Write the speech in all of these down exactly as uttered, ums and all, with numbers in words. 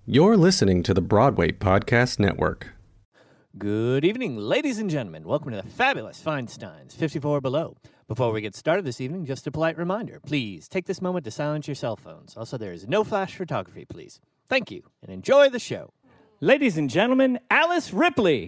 You're listening to the Broadway Podcast Network. Good evening, ladies and gentlemen. Welcome to the fabulous Feinstein's fifty-four Below. Before we get started this evening, just a polite reminder. Please take this moment to silence your cell phones. Also, there is no flash photography, please. Thank you, and enjoy the show. Ladies and gentlemen, Alice Ripley.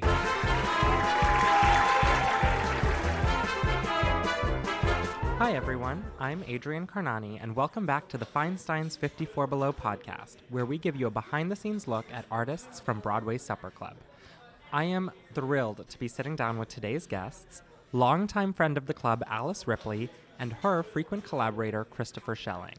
Hi everyone, I'm Adrian Carnani, and welcome back to the Feinstein's fifty-four Below podcast, where we give you a behind-the-scenes look at artists from Broadway Supper Club. I am thrilled to be sitting down with today's guests, longtime friend of the club Alice Ripley, and her frequent collaborator Christopher Schelling.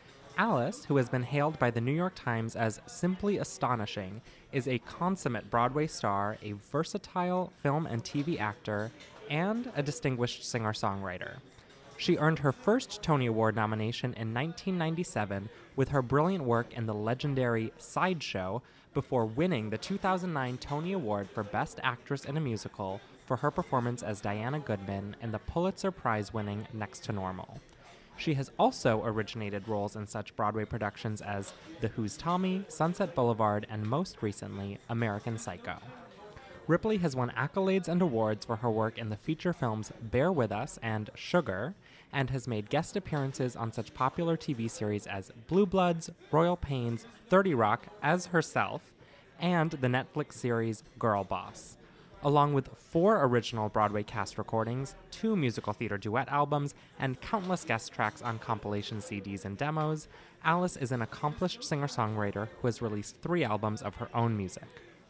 Alice, who has been hailed by the New York Times as simply astonishing, is a consummate Broadway star, a versatile film and T V actor, and a distinguished singer-songwriter. She earned her first Tony Award nomination in nineteen ninety-seven with her brilliant work in the legendary Sideshow before winning the two thousand nine Tony Award for Best Actress in a Musical for her performance as Diana Goodman in the Pulitzer Prize-winning Next to Normal. She has also originated roles in such Broadway productions as The Who's Tommy, Sunset Boulevard, and most recently, American Psycho. Ripley has won accolades and awards for her work in the feature films Bear With Us and Sugar, and has made guest appearances on such popular T V series as Blue Bloods, Royal Pains, thirty Rock as herself, and the Netflix series Girl Boss. Along with four original Broadway cast recordings, two musical theater duet albums, and countless guest tracks on compilation C Ds and demos, Alice is an accomplished singer-songwriter who has released three albums of her own music.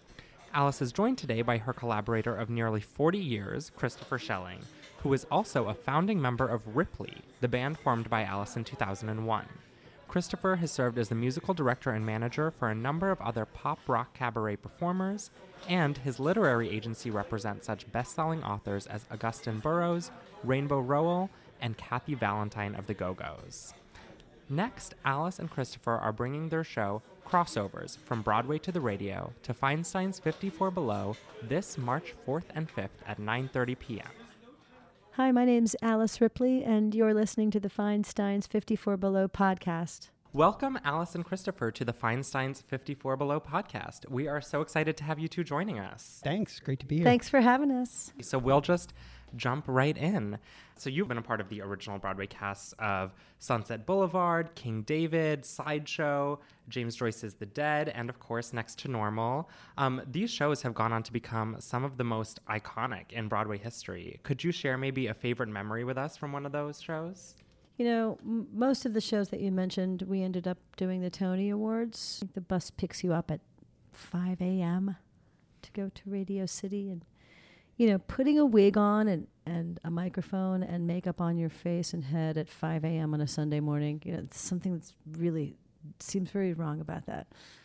Alice is joined today by her collaborator of nearly forty years, Christopher Schelling, who is also a founding member of Ripley, the band formed by Alice in two thousand one. Christopher has served as the musical director and manager for a number of other pop rock cabaret performers, and his literary agency represents such best-selling authors as Augustin Burroughs, Rainbow Rowell, and Kathy Valentine of the Go-Go's. Next, Alice and Christopher are bringing their show, Crossovers, from Broadway to the radio, to Feinstein's fifty-four Below this March fourth and fifth at nine thirty p.m. Hi, my name's Alice Ripley, and you're listening to the Feinstein's fifty-four Below podcast. Welcome, Alice and Christopher, to the Feinstein's fifty-four Below podcast. We are so excited to have you two joining us. Thanks. Great to be here. Thanks for having us. So we'll just jump right in. So you've been a part of the original Broadway casts of Sunset Boulevard, King David, Sideshow, James Joyce's The Dead, and of course, Next to Normal. Um, these shows have gone on to become some of the most iconic in Broadway history. Could you share maybe a favorite memory with us from one of those shows? You know, m- most of the shows that you mentioned, we ended up doing the Tony Awards. The bus picks you up at five a.m. to go to Radio City, and you know, putting a wig on and, and a microphone and makeup on your face and head at five a.m. on a Sunday morning, you know, it's something that's really seems very wrong about that.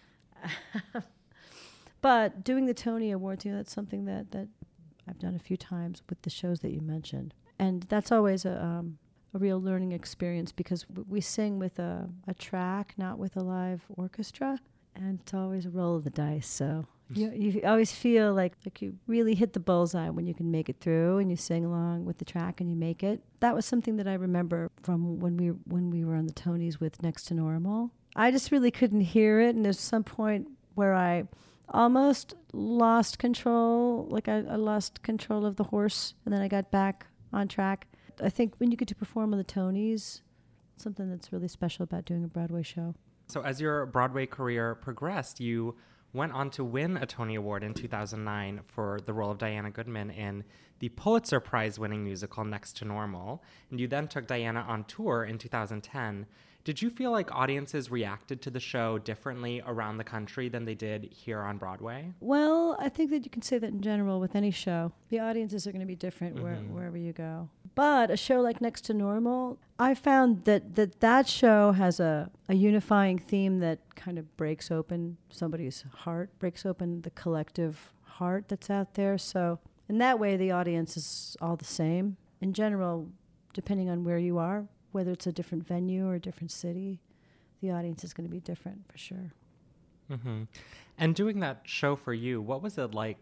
But doing the Tony Awards, you know, that's something that, that I've done a few times with the shows that you mentioned. And that's always a, um, a real learning experience because w- we sing with a, a track, not with a live orchestra. And it's always a roll of the dice, so... You, you always feel like, like you really hit the bullseye when you can make it through and you sing along with the track and you make it. That was something that I remember from when we when we were on the Tonys with Next to Normal. I just really couldn't hear it, and there's some point where I almost lost control, like I, I lost control of the horse, and then I got back on track. I think when you get to perform on the Tonys, something that's really special about doing a Broadway show. So as your Broadway career progressed, you went on to win a Tony Award in two thousand nine for the role of Diana Goodman in the Pulitzer Prize-winning musical Next to Normal, and you then took Diana on tour in two thousand ten. Did you feel like audiences reacted to the show differently around the country than they did here on Broadway? Well, I think that you can say that in general with any show. The audiences are going to be different mm-hmm. where, wherever you go. But a show like Next to Normal, I found that that, that show has a, a unifying theme that kind of breaks open somebody's heart, breaks open the collective heart that's out there. So in that way, the audience is all the same. In general, depending on where you are, whether it's a different venue or a different city, the audience is going to be different for sure. Mm-hmm. And doing that show for you, what was it like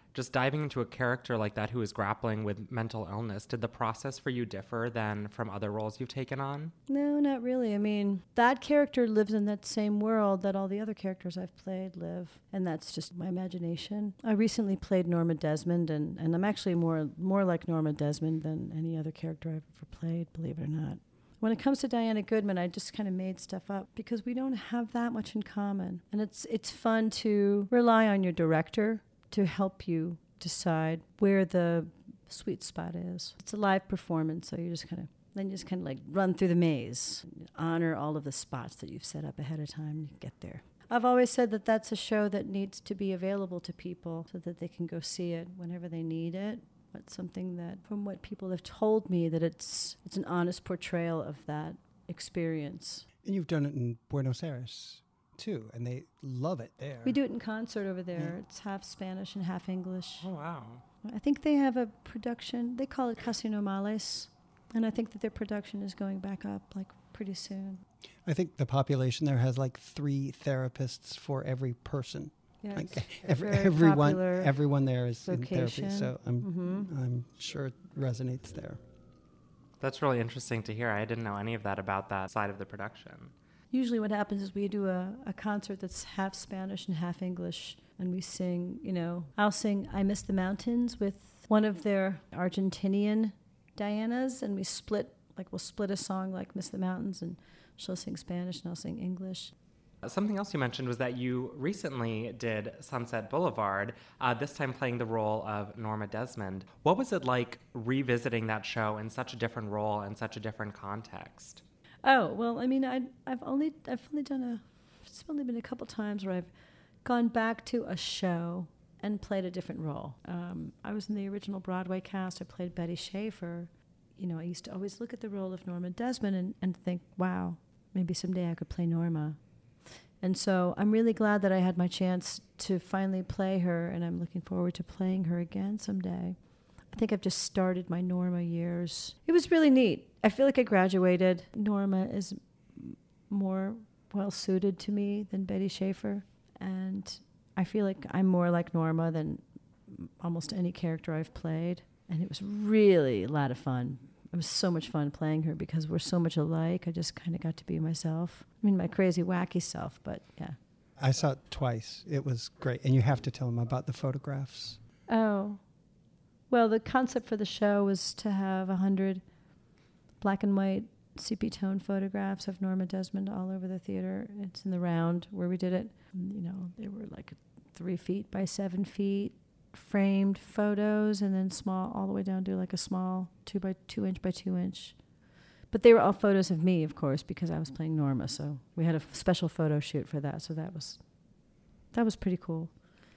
just diving into a character like that who is grappling with mental illness, did the process for you differ than from other roles you've taken on? No, not really. I mean, that character lives in that same world that all the other characters I've played live, and that's just my imagination. I recently played Norma Desmond, and, and I'm actually more more like Norma Desmond than any other character I've ever played, believe it or not. When it comes to Diana Goodman, I just kind of made stuff up because we don't have that much in common. And it's it's fun to rely on your director to help you decide where the sweet spot is. It's a live performance, so you just kind of then you just kind of like run through the maze, honor all of the spots that you've set up ahead of time, and you get there. I've always said that that's a show that needs to be available to people so that they can go see it whenever they need it. It's something that, from what people have told me, that it's it's an honest portrayal of that experience. And you've done it in Buenos Aires, too, and they love it there. We do it in concert over there. Yeah. It's half Spanish and half English. Oh, wow. I think they have a production, they call it Casi Normales, and I think that their production is going back up, like, pretty soon. I think the population there has, like, three therapists for every person. Yeah, Like it's every, a very everyone, popular everyone there is in location. therapy, so I'm, Mhm. I'm sure it resonates there. That's really interesting to hear. I didn't know any of that about that side of the production. Usually what happens is we do a, a concert that's half Spanish and half English, and we sing, you know, I'll sing I Miss the Mountains with one of their Argentinian Dianas, and we split, like we'll split a song like Miss the Mountains, and she'll sing Spanish and I'll sing English. Something else you mentioned was that you recently did Sunset Boulevard, uh, this time playing the role of Norma Desmond. What was it like revisiting that show in such a different role and such a different context? Oh, well, I mean, I, I've only I've only done a, it's only been a couple times where I've gone back to a show and played a different role. Um, I was in the original Broadway cast. I played Betty Schaefer. You know, I used to always look at the role of Norma Desmond and, and think, wow, maybe someday I could play Norma. And so I'm really glad that I had my chance to finally play her, and I'm looking forward to playing her again someday. I think I've just started my Norma years. It was really neat. I feel like I graduated. Norma is m- more well-suited to me than Betty Schaefer, and I feel like I'm more like Norma than almost any character I've played, and it was really a lot of fun. It was so much fun playing her because we're so much alike. I just kind of got to be myself. I mean, my crazy, wacky self, but yeah. I saw it twice. It was great. And you have to tell them about the photographs. Oh. Well, the concept for the show was to have a hundred black and white C P tone photographs of Norma Desmond all over the theater. It's in the round where we did it. You know, they were like three feet by seven feet. Framed photos, and then small all the way down to like a small two by two inch by two inch. But they were all photos of me, of course, because I was playing Norma. So we had a f- special photo shoot for that. So that was that was pretty cool.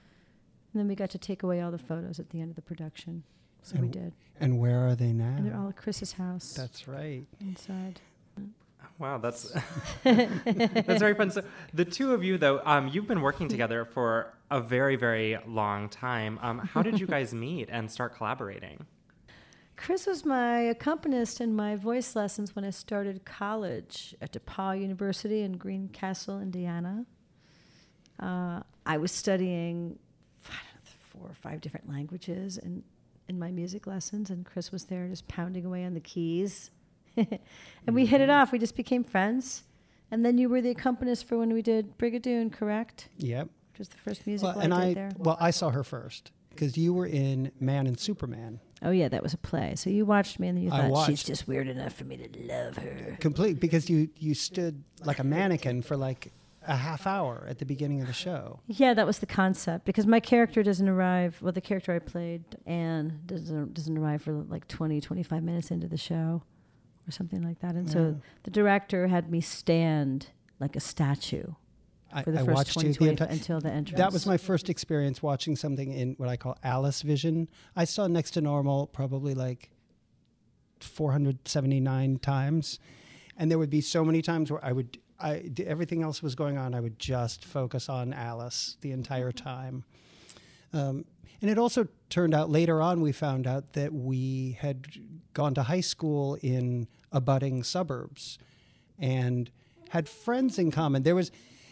And then we got to take away all the photos at the end of the production. So and we did. And where are they now? And they're all at Chris's house. That's right. Inside. Wow, that's that's very fun. So the two of you, though, um, you've been working together for a very, very long time. Um, how did you guys meet and start collaborating? Chris was my accompanist in my voice lessons when I started college at DePaul University in Greencastle, Indiana. Uh, I was studying I don't know, four or five different languages in, in my music lessons, and Chris was there just pounding away on the keys. And mm-hmm. we hit it off. We just became friends. And then you were the accompanist for when we did Brigadoon, correct? Yep. Which was the first musical well, and I did I, there. Well, I saw her first because you were in Man and Superman. Oh, yeah, that was a play. So you watched me and then you I thought, watched. she's just weird enough for me to love her. Complete, because you, you stood like a mannequin for like a half hour at the beginning of the show. Yeah, that was the concept, because my character doesn't arrive, well, the character I played, Anne, doesn't doesn't arrive for like twenty, twenty-five minutes into the show or something like that. And Yeah. so the director had me stand like a statue I, for the I first watched twenty, you the twenty entire until the entrance. That was my first experience watching something in what I call Alice Vision. I saw Next to Normal probably like four hundred seventy-nine times. And there would be so many times where I would, I, d- everything else was going on. I would just focus on Alice the entire time. Um, and it also turned out later on, we found out that we had gone to high school in abutting suburbs and had friends in common. There was,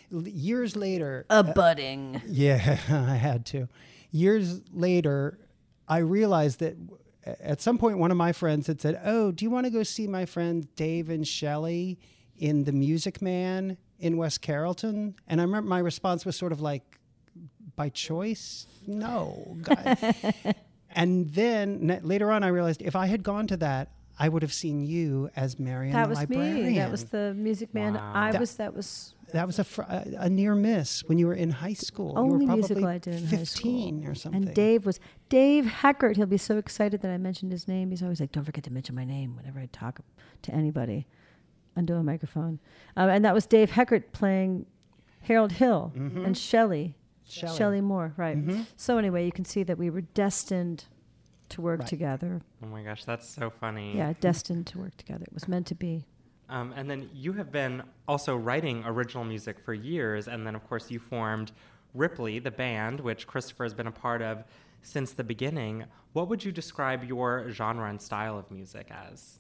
l- years later, A budding. yeah, I had to. Years later, I realized that w- at some point, one of my friends had said, "Oh, do you want to go see my friends Dave and Shelley in The Music Man in West Carrollton?" And I remember my response was sort of like, by choice? No. God. And then n- later on, I realized if I had gone to that, I would have seen you as Marian That the was librarian. me. That was the Music Man. Wow. I That- was. That was That was a, fr- a, a near miss when you were in high school. you only were probably musical I did in high fifteen school. or something. And Dave was Dave Heckert. He'll be so excited that I mentioned his name. He's always like, "Don't forget to mention my name whenever I talk to anybody into a microphone." Um, and that was Dave Heckert playing Harold Hill and Shelley, Shelley. Shelley Moore, right? Mhm. So anyway, you can see that we were destined to work Right. together. Oh my gosh, that's so funny. Yeah, destined to work together. It was meant to be. Um, and then you have been also writing original music for years, and then of course you formed Ripley, the band, which Christopher has been a part of since the beginning. What would you describe your genre and style of music as?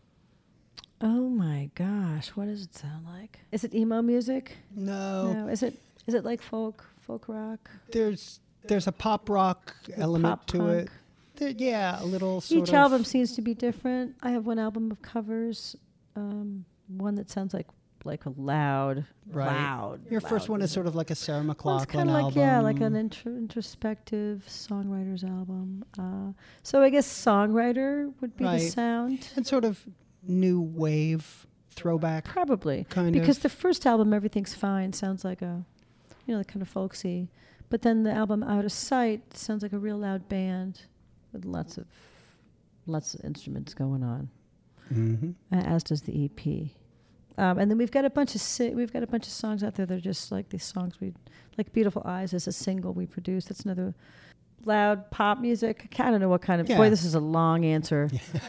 Oh my gosh, what does it sound like? Is it emo music? No, No. Is it is it like folk folk rock? there's there's a pop rock element pop to punk? it. There, yeah, a little sort Each of. album seems to be different. I have one album of covers, um, one that sounds like like a loud, Right. loud. Your first loud one is music. sort of like a Sarah Well, it's McLachlan kind of like album. yeah, like an intro, introspective songwriter's album. Uh, so I guess songwriter would be Right. the sound. and sort of new wave throwback. Probably Kind because of. the first album, Everything's Fine, sounds like a, you know, like kind of folksy, but then the album Out of Sight sounds like a real loud band with lots of lots of instruments going on, Mm-hmm. uh, as does the E P. Um, and then we've got a bunch of si- we've got a bunch of songs out there that are just like these songs we like. Beautiful Eyes is a single we produced. That's another loud pop music. I don't know what kind of boy. Yeah. This is a long answer.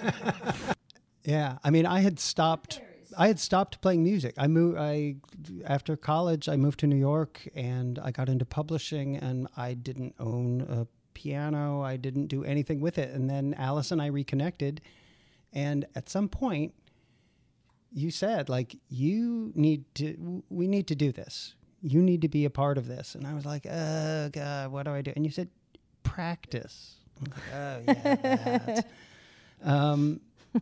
Yeah, I mean, I had stopped. I had stopped playing music. I moved. I after college, I moved to New York, and I got into publishing. And I didn't own a piano. I didn't do anything with it. And then Alice and I reconnected, and at some point, you said, like, you need to. We need to do this. You need to be a part of this. And I was like, oh God, what do I do? And you said, practice. I'm like, oh yeah. That. Um,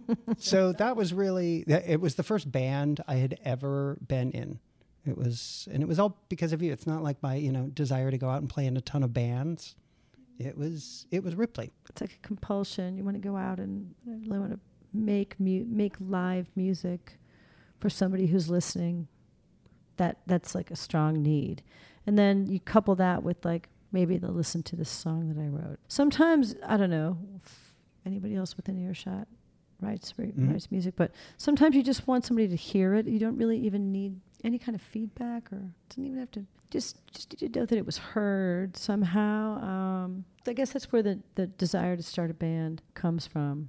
so that was really, that- it was the first band I had ever been in. It was, and it was all because of you. It's not like my, you know, desire to go out and play in a ton of bands. It was, it was Ripley. It's like a compulsion. You want to go out and I really want to make mu- make live music for somebody who's listening. That that's like a strong need. And then you couple that with like maybe they'll listen to this song that I wrote. Sometimes I don't know if anybody else within earshot writes Mhm. writes music, but sometimes you just want somebody to hear it. You don't really even need any kind of feedback, or it doesn't even have to. Just just need to know that it was heard somehow. Um, I guess that's where the the desire to start a band comes from.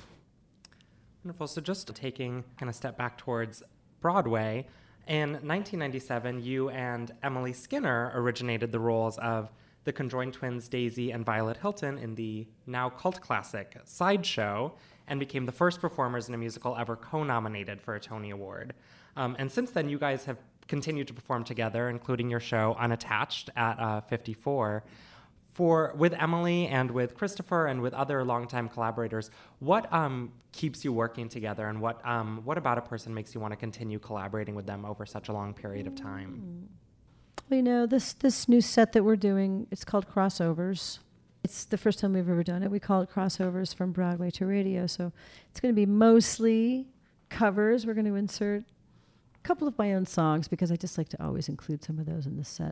Wonderful. So just taking kind of step back towards Broadway, in nineteen ninety-seven, you and Emily Skinner originated the roles of the conjoined twins Daisy and Violet Hilton in the now cult classic Sideshow, and became the first performers in a musical ever co-nominated for a Tony Award. Um, and since then, you guys have continued to perform together, including your show Unattached at uh, fifty-four. For with Emily and with Christopher and with other longtime collaborators, what um, keeps you working together, and what um, what about a person makes you want to continue collaborating with them over such a long period of time? Well, you know, this this new set that we're doing, it's called Crossovers. It's the first time we've ever done it. We call it Crossovers from Broadway to Radio. So it's going to be mostly covers. We're going to insert a couple of my own songs because I just like to always include some of those in the set.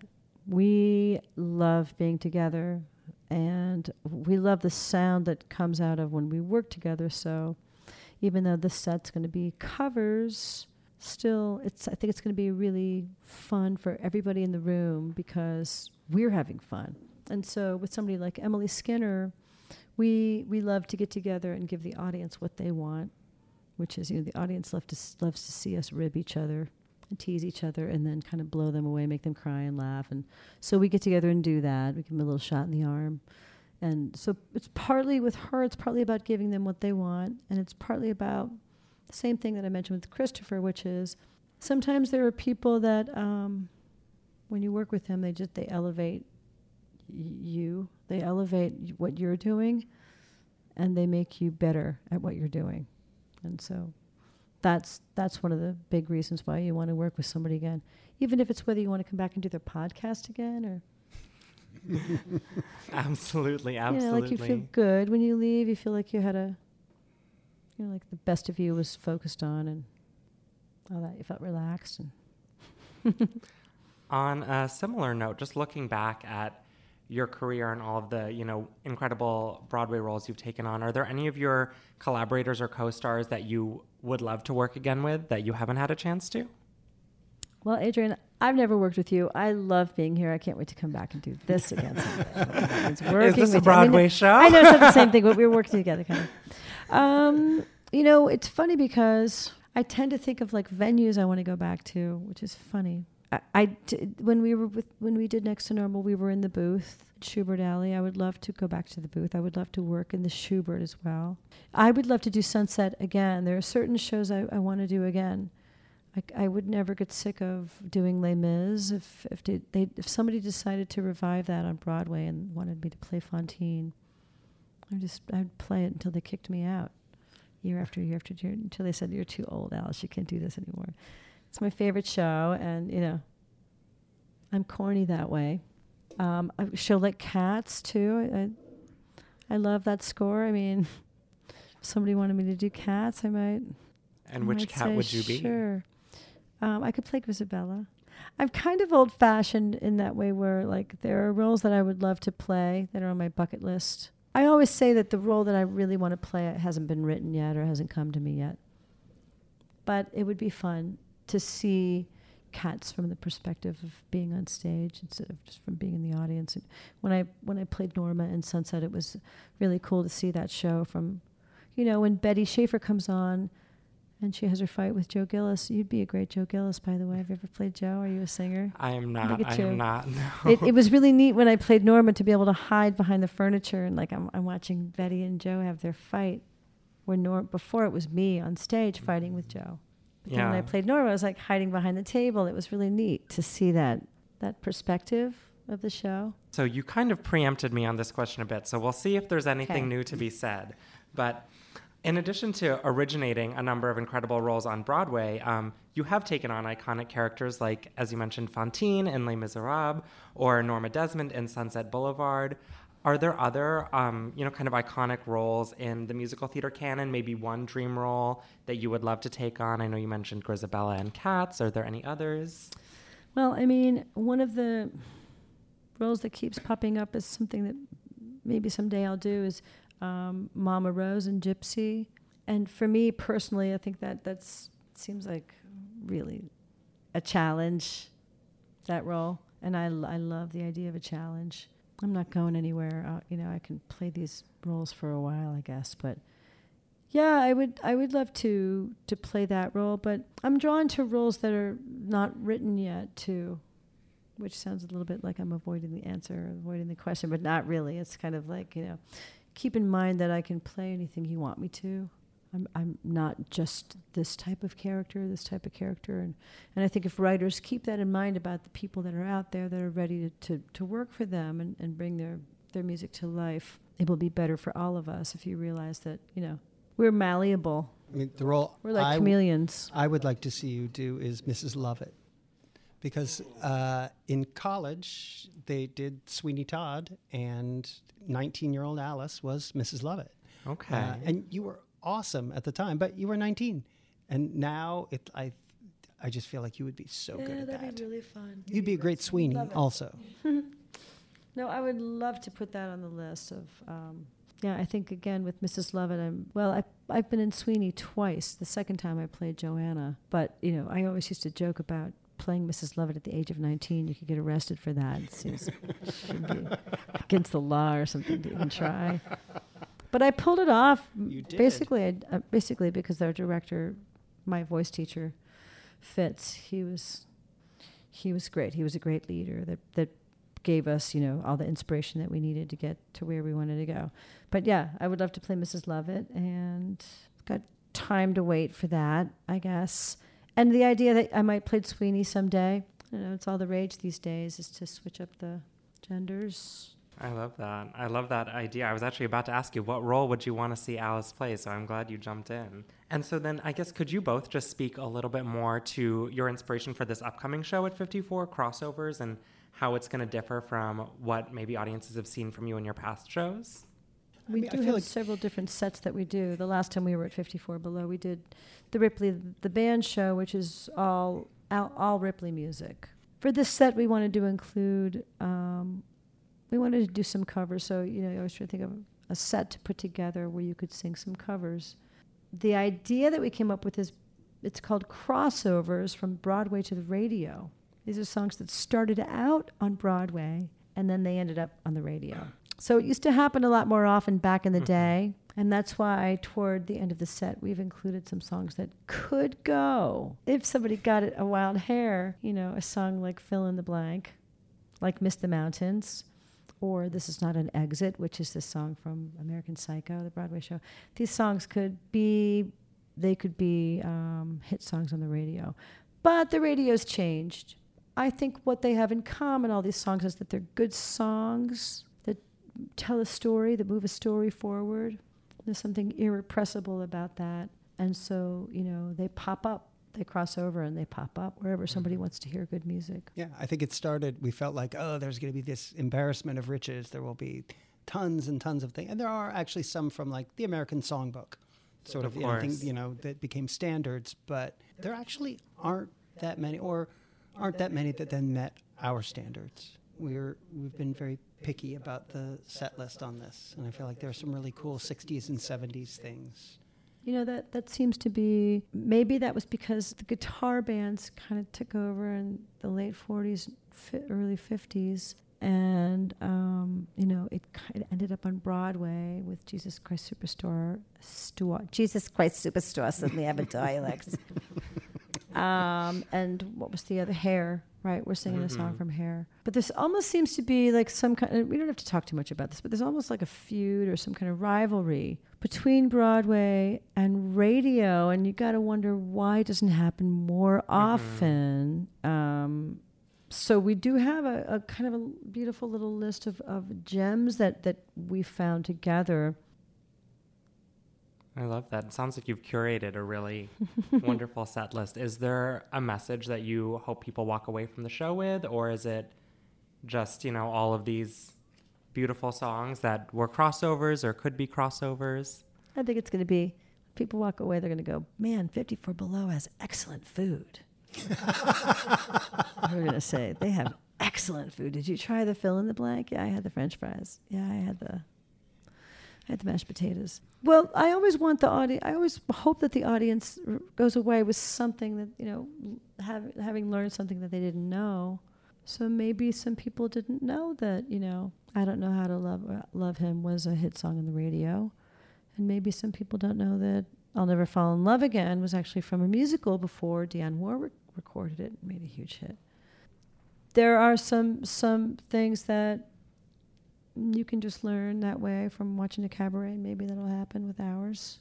We love being together, and we love the sound that comes out of when we work together. So even though this set's going to be covers, still, it's I think it's going to be really fun for everybody in the room because we're having fun. And so with somebody like Emily Skinner, we we love to get together and give the audience what they want, which is, you know, the audience love to, s- loves to see us rib each other and tease each other and then kind of blow them away, make them cry and laugh. And so we get together and do that. We give them a little shot in the arm. And so it's partly with her, it's partly about giving them what they want. And it's partly about the same thing that I mentioned with Christopher, which is sometimes there are people that um, when you work with them, they just they elevate y- you. They elevate y- what you're doing, and they make you better at what you're doing. And so that's that's one of the big reasons why you want to work with somebody again, even if it's whether you want to come back and do their podcast again or Absolutely, absolutely. you know, like you feel good when you leave. You feel like you had a, you know, like the best of you was focused on and all that. You felt relaxed. And On a similar note, just looking back at your career and all of the, you know, incredible Broadway roles you've taken on, are there any of your collaborators or co-stars that you would love to work again with that you haven't had a chance to? Well, Adrian, I've never worked with you. I love being here. I can't wait to come back and do this again someday. It's working Is this a with Broadway you. I mean, show? I know it's not the same thing, but we're working together, kind of. Um, you know, it's funny because I tend to think of like venues I want to go back to, which is funny. I, I d- when we were with when we did Next to Normal, we were in the booth, Schubert Alley. I would love to go back to the booth. I would love to work in the Schubert as well. I would love to do Sunset again. There are certain shows I, I want to do again. I, I would never get sick of doing Les Mis if if they, they if somebody decided to revive that on Broadway and wanted me to play Fantine. I just I'd play it until they kicked me out, year after year after year, until they said, "You're too old, Alice. You can't do this anymore." It's my favorite show, and you know, I'm corny that way. Um, a show like Cats too. I, I love that score. I mean, if somebody wanted me to do Cats, I might. And I which might cat say would you be? Sure. Um, I could play Grisabella. I'm kind of old-fashioned in that way where, like, there are roles that I would love to play that are on my bucket list. I always say that the role that I really want to play hasn't been written yet or hasn't come to me yet. But it would be fun to see Cats from the perspective of being on stage instead of just from being in the audience. And when I when I played Norma in Sunset, it was really cool to see that show from, you know, when Betty Schaefer comes on and she has her fight with Joe Gillis. You'd be a great Joe Gillis, by the way. Have you ever played Joe? Are you a singer? I am not. I you. am not. No. It, it was really neat when I played Norma to be able to hide behind the furniture and like I'm, I'm watching Betty and Joe have their fight. Where Nor- before it was me on stage fighting with Joe. But then Yeah. when I played Norma, I was like hiding behind the table. It was really neat to see that that perspective of the show. So you kind of preempted me on this question a bit, so we'll see if there's anything Okay. new to be said. But in addition to originating a number of incredible roles on Broadway, um, you have taken on iconic characters like, as you mentioned, Fantine in Les Miserables or Norma Desmond in Sunset Boulevard. Are there other, um, you know, kind of iconic roles in the musical theater canon? Maybe one dream role that you would love to take on? I know you mentioned Grisabella and Cats. Are there any others? Well, I mean, one of the roles that keeps popping up is something that maybe someday I'll do is um, Mama Rose and Gypsy. And for me personally, I think that that's seems like really a challenge, that role. And I, l- I love the idea of a challenge. I'm not going anywhere. Uh, you know, I can play these roles for a while, I guess. But yeah, I would I would love to to play that role. But I'm drawn to roles that are not written yet, too, which sounds a little bit like I'm avoiding the answer, avoiding the question, but not really. It's kind of like, you know, keep in mind that I can play anything you want me to. I'm I'm not just this type of character, this type of character. And, and I think if writers keep that in mind about the people that are out there that are ready to, to, to work for them and, and bring their, their music to life, it will be better for all of us if you realize that, you know, we're malleable. I mean, the role We're like I, chameleons. I would like to see you do is Missus Lovett. Because uh, in college, they did Sweeney Todd, and nineteen-year-old Alice was Missus Lovett. Okay. Uh, and you were awesome at the time, but you were nineteen. And now it, I I just feel like you would be so good at that. that'd be really fun. You'd be a great Sweeney Love it. also. No, I would love to put that on the list of. Um, yeah, I think again with Missus Lovett, I'm well. I I've been in Sweeney twice. The second time I played Joanna, but you know, I always used to joke about playing Missus Lovett at the age of nineteen. You could get arrested for that. It seems should be against the law or something to even try. But I pulled it off. You did. Basically, I, uh, basically because our director, my voice teacher, Fitz, he was he was great. He was a great leader that that gave us, you know, all the inspiration that we needed to get to where we wanted to go. But yeah, I would love to play Missus Lovett, and got time to wait for that, I guess. And the idea that I might play Sweeney someday, I don't know, it's all the rage these days is to switch up the genders. I love that. I love that idea. I was actually about to ask you, what role would you want to see Alice play? So I'm glad you jumped in. And so then I guess could you both just speak a little bit more to your inspiration for this upcoming show at fifty-four, Crossovers, and how it's going to differ from what maybe audiences have seen from you in your past shows? We I mean, I do feel have like- several different sets that we do. The last time we were at fifty-four Below, we did the Ripley, the band show, which is all all, all Ripley music. For this set, we wanted to include, um, we wanted to do some covers. So, you know, I was trying to think of a set to put together where you could sing some covers. The idea that we came up with is, it's called Crossovers, from Broadway to the radio. These are songs that started out on Broadway, and then they ended up on the radio. So it used to happen a lot more often back in the day, and that's why toward the end of the set, we've included some songs that could go. If somebody got it, a wild hair, you know, a song like Fill in the Blank, like Miss the Mountains, or This Is Not an Exit, which is this song from American Psycho, the Broadway show. These songs could be, they could be um, hit songs on the radio. But the radio's changed. I think what they have in common, all these songs, is that they're good songs that tell a story, that move a story forward. There's something irrepressible about that. And so, you know, they pop up, they cross over, and they pop up wherever somebody wants to hear good music. Yeah, I think it started, we felt like, oh, there's going to be this embarrassment of riches. There will be tons and tons of things. And there are actually some from like the American Songbook, sort of, Of you know, things, course. you know, that became standards. But there actually aren't that many, or aren't that many that then met our standards. We're, we've been very picky about the set list on this. And I feel like there are some really cool sixties and seventies things. You know, that, that seems to be, maybe that was because the guitar bands kind of took over in the late forties, fi- early fifties. And, um, you know, it kind of ended up on Broadway with Jesus Christ Superstar. Store, Jesus Christ Superstar, suddenly I have a dialect. um, and what was the other? Hair, right? We're singing a song from Hair. But this almost seems to be like some kind of, we don't have to talk too much about this, but there's almost like a feud or some kind of rivalry between Broadway and radio. And you got to wonder why it doesn't happen more often. Um, so we do have a, a kind of a beautiful little list of, of gems that, that we found together. I love that. It sounds like you've curated a really wonderful set list. Is there a message that you hope people walk away from the show with, or is it just, you know, all of these beautiful songs that were crossovers or could be crossovers? I think it's going to be, people walk away, they're going to go, man, fifty-four Below has excellent food. We're going to say, they have excellent food. Did you try the fill in the blank? Yeah, I had the French fries. Yeah, I had the... I had the mashed potatoes. Well, I always want the audience, I always hope that the audience r- goes away with something that, you know, have, having learned something that they didn't know. So maybe some people didn't know that, you know, I Don't Know How to Love uh, Love Him was a hit song on the radio. And maybe some people don't know that I'll Never Fall in Love Again was actually from a musical before Dionne Warwick recorded it and made a huge hit. There are some some things that you can just learn that way from watching a cabaret, and maybe that'll happen with ours.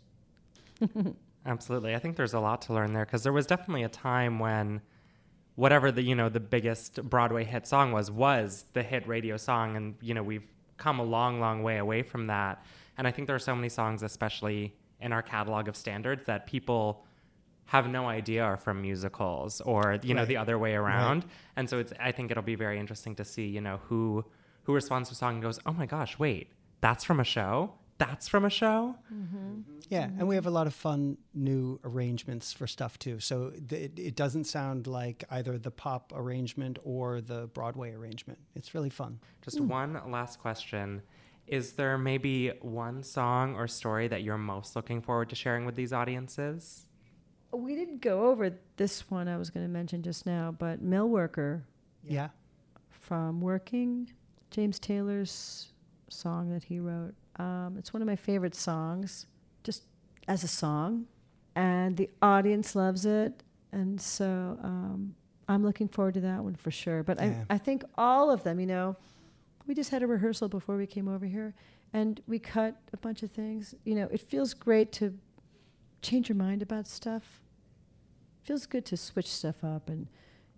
Absolutely. I think there's a lot to learn there, because there was definitely a time when whatever the, you know, the biggest Broadway hit song was, was the hit radio song. And, you know, we've come a long, long way away from that. And I think there are so many songs, especially in our catalog of standards, that people have no idea are from musicals or, you know, Right. the other way around. Right. And so it's, I think it'll be very interesting to see, you know, who, who responds to a song and goes, oh my gosh, wait, that's from a show? That's from a show? Yeah, and we have a lot of fun new arrangements for stuff too. So th- it, it doesn't sound like either the pop arrangement or the Broadway arrangement. It's really fun. Just one last question. Is there maybe one song or story that you're most looking forward to sharing with these audiences? We didn't go over this one I was going to mention just now, but Mill Worker Yeah. from Working, James Taylor's song that he wrote. Um, it's one of my favorite songs, just as a song, and the audience loves it, and so um, I'm looking forward to that one for sure. But Yeah. I, I think all of them, you know, we just had a rehearsal before we came over here, and we cut a bunch of things. You know, it feels great to change your mind about stuff. It feels good to switch stuff up and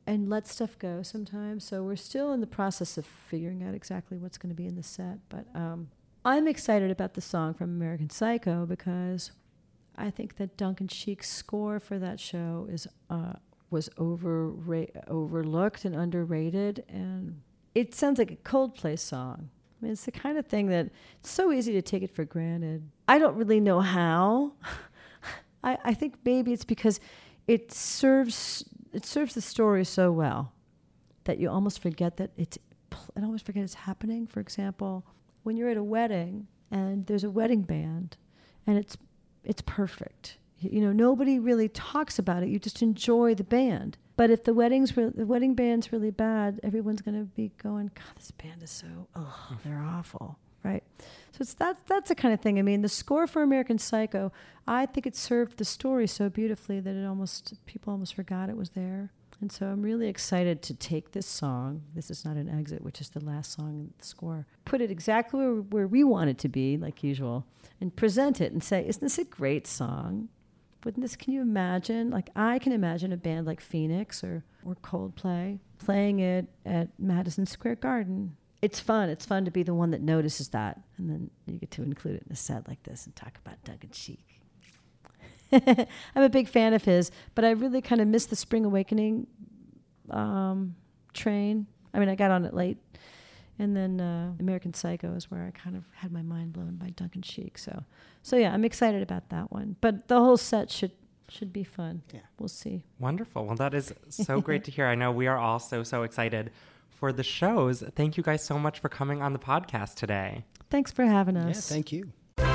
and let stuff go sometimes. So we're still in the process of figuring out exactly what's going to be in the set. But um, I'm excited about the song from American Psycho because I think that Duncan Sheik's score for that show is uh, was over overlooked and underrated, and it sounds like a Coldplay song. I mean, it's the kind of thing that it's so easy to take it for granted. I don't really know how. I, I think maybe it's because it serves it serves the story so well that you almost forget that it's I almost forget it's happening. For example, when you're at a wedding and there's a wedding band, and it's it's perfect. You know, nobody really talks about it. You just enjoy the band. But if the wedding's re- the wedding band's really bad, everyone's going to be going, God, this band is so, oh, they're awful, right? So it's that that's the kind of thing. I mean, the score for American Psycho, I think it served the story so beautifully that it almost people almost forgot it was there. And so I'm really excited to take this song, This Is Not an Exit, which is the last song in the score, put it exactly where, where we want it to be, like usual, and present it and say, isn't this a great song? Wouldn't this, can you imagine? Like, I can imagine a band like Phoenix or, or Coldplay playing it at Madison Square Garden. It's fun. It's fun to be the one that notices that. And then you get to include it in a set like this and talk about Duncan Sheik. I'm a big fan of his, but I really kind of missed the Spring Awakening um, train. I mean, I got on it late. And then uh, American Psycho is where I kind of had my mind blown by Duncan Sheik. So, so yeah, I'm excited about that one. But the whole set should should be fun. Yeah, we'll see. Wonderful. Well, that is so great to hear. I know we are all so, so excited for the shows. Thank you guys so much for coming on the podcast today. Thanks for having us. Yeah, thank you.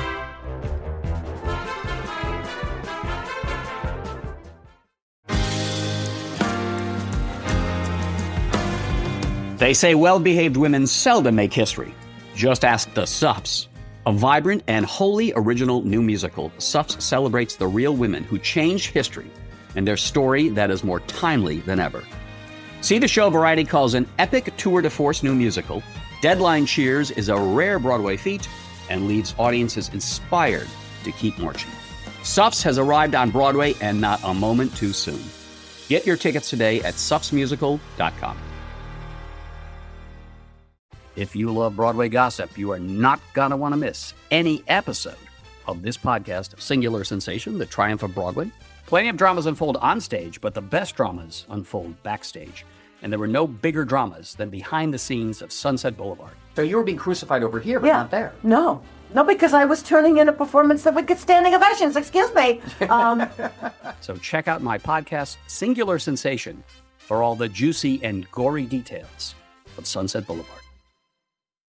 They say well-behaved women seldom make history. Just ask the Suffs. A vibrant and wholly original new musical, Suffs celebrates the real women who changed history and their story that is more timely than ever. See the show Variety calls an epic tour de force new musical. Deadline cheers is a rare Broadway feat and leaves audiences inspired to keep marching. Suffs has arrived on Broadway and not a moment too soon. Get your tickets today at suffs musical dot com. If you love Broadway gossip, you are not going to want to miss any episode of this podcast, Singular Sensation, The Triumph of Broadway. Plenty of dramas unfold on stage, but the best dramas unfold backstage. And there were no bigger dramas than behind the scenes of Sunset Boulevard. So you were being crucified over here, but yeah. not there. No. No, because I was turning in a performance that would get standing ovations. Excuse me. Um, so check out my podcast, Singular Sensation, for all the juicy and gory details of Sunset Boulevard.